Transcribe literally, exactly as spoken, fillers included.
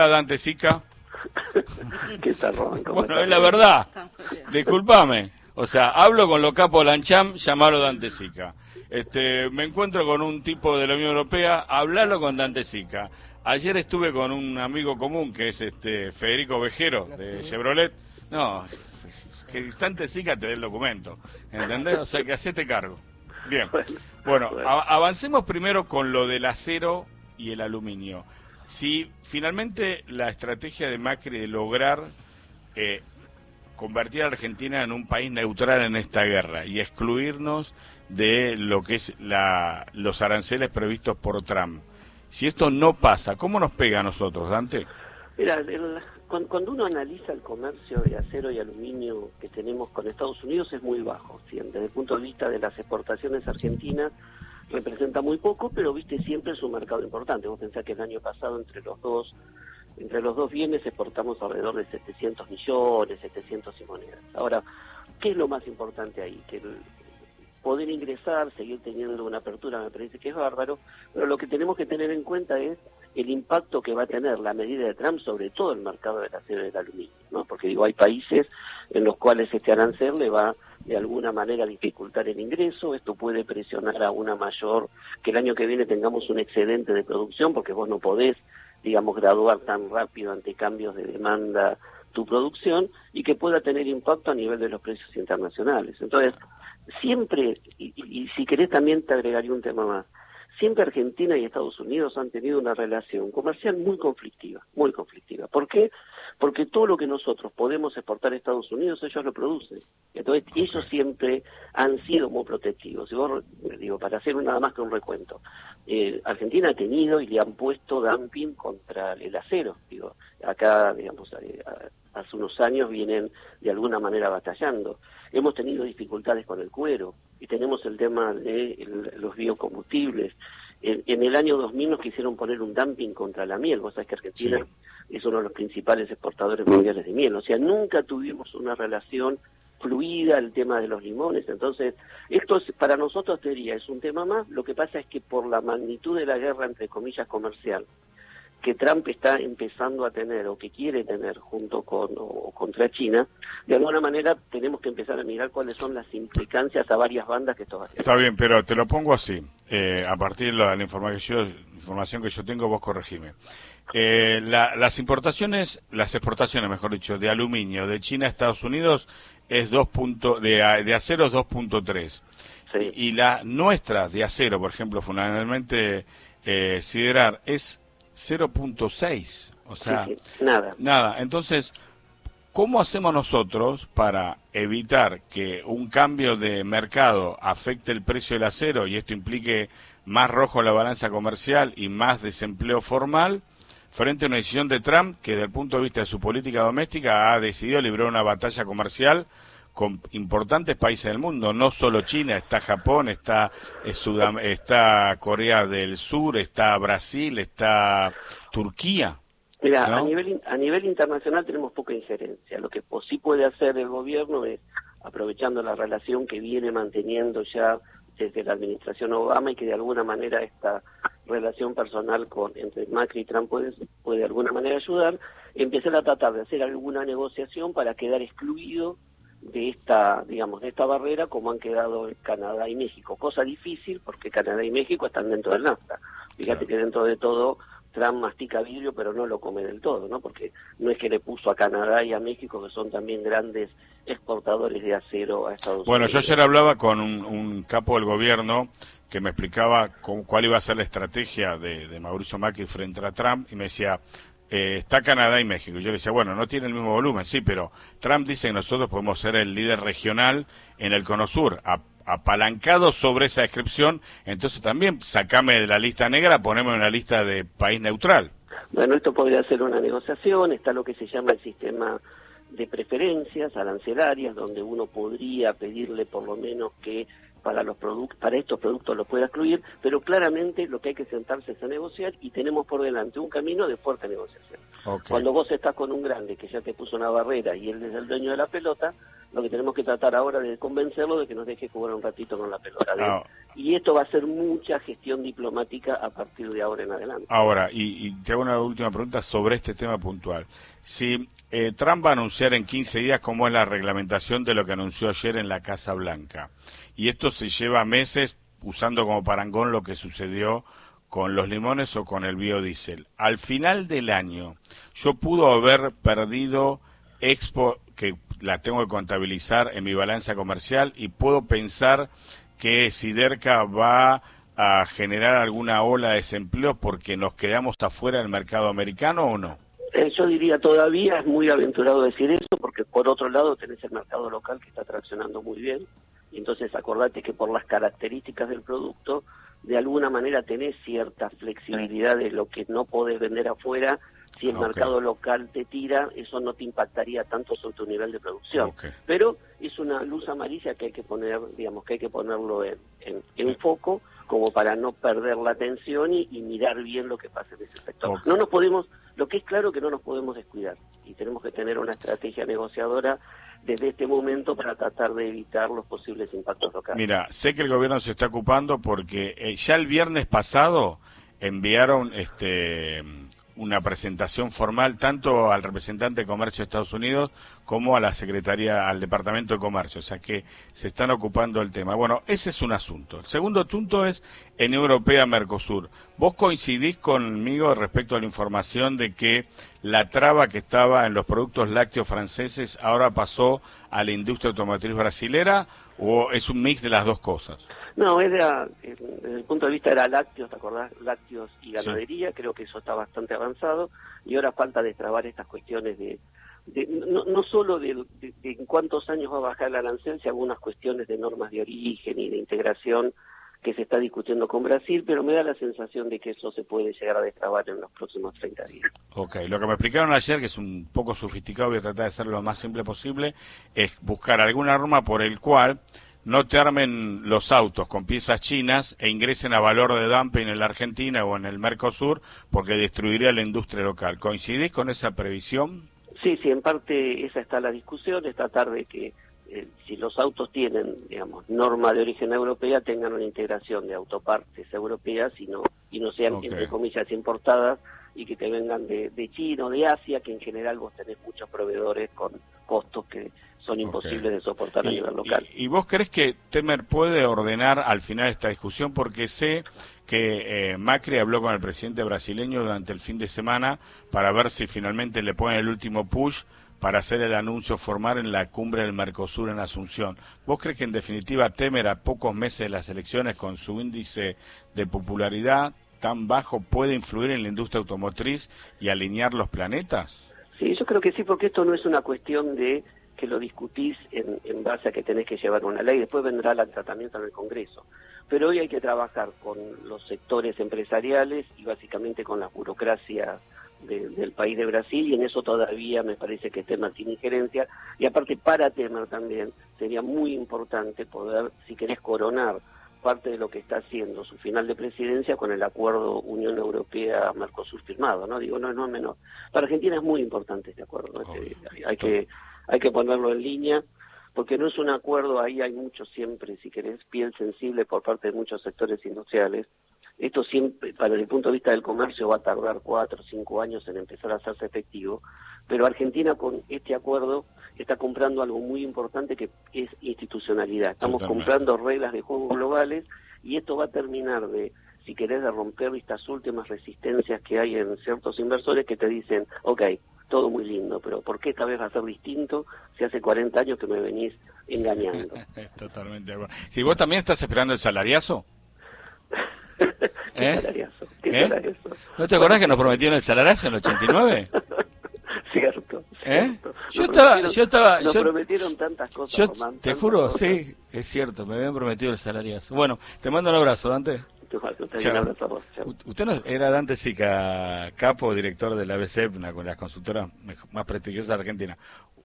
habla Dante Sica. ¿Qué tal, Román? Bueno, es la verdad. Discúlpame. O sea, hablo con los capos Lancham, llamalo Dante Sica. Este, me encuentro con un tipo de la Unión Europea, hablalo con Dante Sica. Ayer estuve con un amigo común que es este Federico Vejero de Chevrolet. No, que Dante Sica te dé el documento, ¿entendés? O sea, que hacete cargo. Bien. Bueno, a- avancemos primero con lo del acero y el aluminio. Si finalmente la estrategia de Macri de lograr eh, convertir a Argentina en un país neutral en esta guerra y excluirnos de lo que es la, los aranceles previstos por Trump, si esto no pasa, ¿cómo nos pega a nosotros, Dante? Mira, el, cuando, cuando uno analiza el comercio de acero y aluminio que tenemos con Estados Unidos es muy bajo, ¿sí? Desde el punto de vista de las exportaciones argentinas representa muy poco, pero viste siempre es un mercado importante. Vos pensás que el año pasado entre los dos entre los dos bienes exportamos alrededor de setecientos millones, setecientos y monedas. Ahora, ¿qué es lo más importante ahí? Que el poder ingresar, seguir teniendo una apertura me parece que es bárbaro, pero lo que tenemos que tener en cuenta es el impacto que va a tener la medida de Trump sobre todo el mercado del acero y del aluminio, ¿no? Porque digo, hay países en los cuales este arancel le va de alguna manera a dificultar el ingreso, esto puede presionar a una mayor, que el año que viene tengamos un excedente de producción, porque vos no podés, digamos, graduar tan rápido ante cambios de demanda tu producción, y que pueda tener impacto a nivel de los precios internacionales. Entonces, siempre, y, y, y si querés también te agregaría un tema más, siempre Argentina y Estados Unidos han tenido una relación comercial muy conflictiva, muy conflictiva. ¿Por qué? Porque todo lo que nosotros podemos exportar a Estados Unidos, ellos lo producen. Entonces, okay, ellos siempre han sido muy protectivos. Y vos, digo, para hacer nada más que un recuento, eh, Argentina ha tenido y le han puesto dumping contra el acero. Digo, acá, digamos, eh, hace unos años vienen de alguna manera batallando. Hemos tenido dificultades con el cuero y tenemos el tema de el, los biocombustibles. En, en el año dos mil nos quisieron poner un dumping contra la miel. Vos sabés que Argentina sí. es uno de los principales exportadores mundiales de miel. O sea, nunca tuvimos una relación fluida el tema de los limones. Entonces, esto es, para nosotros, te diría, es un tema más. Lo que pasa es que por la magnitud de la guerra, entre comillas, comercial, que Trump está empezando a tener o que quiere tener junto con o contra China, de alguna manera tenemos que empezar a mirar cuáles son las implicancias a varias bandas que esto va a hacer. Está bien, pero te lo pongo así, eh, a partir de la, la información, información que yo tengo, vos corregime. Eh, la, las importaciones, las exportaciones, mejor dicho, de aluminio de China a Estados Unidos es dos punto, de, de acero es dos punto tres. Sí. Y, y las nuestras de acero, por ejemplo, fundamentalmente eh, siderar, es cero punto seis, o sea, sí, sí. nada. Nada. Entonces, ¿cómo hacemos nosotros para evitar que un cambio de mercado afecte el precio del acero y esto implique más rojo en la balanza comercial y más desempleo formal frente a una decisión de Trump que desde el punto de vista de su política doméstica ha decidido librar una batalla comercial con importantes países del mundo, no solo China, está Japón, está eh, Sudam está Corea del Sur, está Brasil, está Turquía? Mira, ¿no? a nivel a nivel internacional tenemos poca injerencia. Lo que sí puede hacer el gobierno es, aprovechando la relación que viene manteniendo ya desde la administración Obama y que de alguna manera esta relación personal con entre Macri y Trump puede, puede de alguna manera ayudar, empezar a tratar de hacer alguna negociación para quedar excluido de esta, digamos, de esta barrera como han quedado Canadá y México. Cosa difícil porque Canadá y México están dentro del NAFTA. Fíjate claro. que dentro de todo Trump mastica vidrio pero no lo come del todo, ¿no? Porque no es que le puso a Canadá y a México, que son también grandes exportadores de acero a Estados bueno, Unidos. Bueno, yo ayer hablaba con un, un capo del gobierno que me explicaba con, cuál iba a ser la estrategia de, de Mauricio Macri frente a Trump y me decía, eh, está Canadá y México. Y yo le decía, bueno, no tiene el mismo volumen, sí, pero Trump dice que nosotros podemos ser el líder regional en el Cono Sur, a, apalancado sobre esa descripción, entonces también sacame de la lista negra, poneme en la lista de país neutral. Bueno, esto podría ser una negociación, está lo que se llama el sistema de preferencias arancelarias, donde uno podría pedirle por lo menos que para los productos, para estos productos los pueda excluir, pero claramente lo que hay que sentarse es a negociar y tenemos por delante un camino de fuerte negociación. Okay. Cuando vos estás con un grande que ya te puso una barrera y él es el dueño de la pelota, Lo que tenemos que tratar ahora es de convencerlo de que nos deje jugar un ratito con la pelota. De Ah. Y esto va a ser mucha gestión diplomática a partir de ahora en adelante. Ahora, y, y te hago una última pregunta sobre este tema puntual. Si eh, Trump va a anunciar en quince días cómo es la reglamentación de lo que anunció ayer en la Casa Blanca, y esto se lleva meses usando como parangón lo que sucedió con los limones o con el biodiesel. Al final del año, yo pudo haber perdido Expo, que la tengo que contabilizar en mi balanza comercial, y puedo pensar que Siderca va a generar alguna ola de desempleo porque nos quedamos afuera del mercado americano, ¿o no? Eh, yo diría todavía es muy aventurado decir eso, porque por otro lado tenés el mercado local que está traccionando muy bien, y entonces acordate que por las características del producto, de alguna manera tenés cierta flexibilidad de lo que no podés vender afuera. Si el Okay. mercado local te tira, eso no te impactaría tanto sobre tu nivel de producción. Okay. Pero es una luz amarilla que hay que poner, digamos, que hay que ponerlo en, en, en foco, como para no perder la atención y, y mirar bien lo que pasa en ese sector. Okay. No nos podemos, lo que es claro que no nos podemos descuidar, y tenemos que tener una estrategia negociadora desde este momento para tratar de evitar los posibles impactos locales. Mira, sé que el gobierno se está ocupando porque eh, ya el viernes pasado enviaron este una presentación formal tanto al representante de Comercio de Estados Unidos como a la Secretaría, al Departamento de Comercio, o sea que se están ocupando del tema. Bueno, ese es un asunto. El segundo punto es en Europea-Mercosur. ¿Vos coincidís conmigo respecto a la información de que la traba que estaba en los productos lácteos franceses ahora pasó a la industria automotriz brasilera, o es un mix de las dos cosas? No, era, desde el punto de vista era lácteos, ¿te acordás? Lácteos y ganadería, sí. Creo que eso está bastante avanzado, y ahora falta destrabar estas cuestiones de, de no, no solo de, de, de en cuántos años va a bajar el arancel, sino algunas cuestiones de normas de origen y de integración que se está discutiendo con Brasil, pero me da la sensación de que eso se puede llegar a destrabar en los próximos treinta días. Ok, lo que me explicaron ayer, que es un poco sofisticado, voy a tratar de hacerlo lo más simple posible, es buscar alguna norma por el cual no te armen los autos con piezas chinas e ingresen a valor de dumping en la Argentina o en el Mercosur, porque destruiría la industria local. ¿Coincidís con esa previsión? Sí, sí, en parte esa está la discusión, es tratar de que eh, si los autos tienen, digamos, norma de origen europea, tengan una integración de autopartes europeas y no, y no sean, okay, entre comillas, importadas, y que te vengan de, de China o de Asia, que en general vos tenés muchos proveedores con costos que son imposibles, okay, de soportar a y, nivel local. Y, ¿Y vos crees que Temer puede ordenar al final esta discusión? Porque sé que eh, Macri habló con el presidente brasileño durante el fin de semana para ver si finalmente le ponen el último push para hacer el anuncio formal en la cumbre del Mercosur en Asunción. ¿Vos crees que en definitiva Temer, a pocos meses de las elecciones, con su índice de popularidad tan bajo, puede influir en la industria automotriz y alinear los planetas? Sí, yo creo que sí, porque esto no es una cuestión de que lo discutís en, en base a que tenés que llevar una ley, después vendrá el tratamiento en el Congreso. Pero hoy hay que trabajar con los sectores empresariales y básicamente con la burocracia de, del país de Brasil, y en eso todavía me parece que Temer tiene injerencia, y aparte para Temer también sería muy importante poder, si querés, coronar parte de lo que está haciendo su final de presidencia con el acuerdo Unión Europea-Mercosur firmado, ¿no? Digo, no, no es menor. Para Argentina es muy importante este acuerdo, ¿no? Este, hay, hay que hay que ponerlo en línea, porque no es un acuerdo, ahí hay mucho siempre, si querés, piel sensible por parte de muchos sectores industriales. Esto siempre, para el punto de vista del comercio, va a tardar cuatro o cinco años en empezar a hacerse efectivo, pero Argentina con este acuerdo está comprando algo muy importante, que es institucionalidad. Estamos Totalmente. comprando reglas de juego globales, y esto va a terminar de, si querés, de romper estas últimas resistencias que hay en ciertos inversores que te dicen, ok, todo muy lindo, pero ¿por qué esta vez va a ser distinto si hace cuarenta años que me venís engañando? Totalmente de acuerdo. Si vos también estás esperando el salariazo. ¿Qué ¿Eh? salariazo? ¿Qué ¿Eh? salariazo? ¿No te acordás que nos prometieron el salariazo en el ochenta y nueve? Cierto, ¿Eh? cierto. Yo estaba, yo estaba, nos yo, prometieron tantas cosas, yo Román, te tantas juro, cosas. sí, es cierto, me habían prometido el salariazo. Bueno, te mando un abrazo, Dante. Un abrazo a vos. Chau. Usted no, era Dante Sica, capo, director de la B C E P, una con las consultoras más prestigiosas de Argentina.